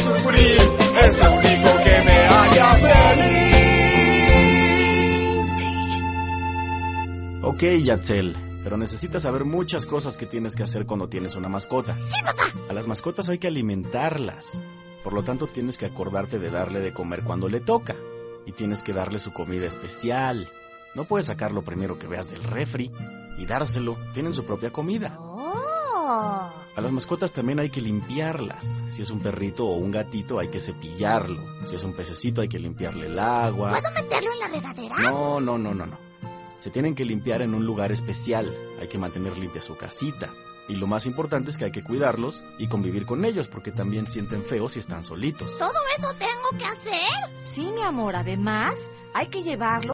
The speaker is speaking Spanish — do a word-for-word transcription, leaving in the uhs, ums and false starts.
sufrir, es lo único que me haría feliz. Ok, Yatzel, pero necesitas saber muchas cosas que tienes que hacer cuando tienes una mascota. ¡Sí, papá! A las mascotas hay que alimentarlas. Por lo tanto, tienes que acordarte de darle de comer cuando le toca. Y tienes que darle su comida especial. No puedes sacar lo primero que veas del refri y dárselo. Tienen su propia comida. ¡Oh! A las mascotas también hay que limpiarlas. Si es un perrito o un gatito, hay que cepillarlo. Si es un pececito, hay que limpiarle el agua. ¿Puedo meterlo en la regadera? No, no, no, no, no. Se tienen que limpiar en un lugar especial. Hay que mantener limpia su casita. Y lo más importante es que hay que cuidarlos y convivir con ellos, porque también sienten feo si están solitos. ¿Todo eso tengo que hacer? Sí, mi amor, además hay que llevarlo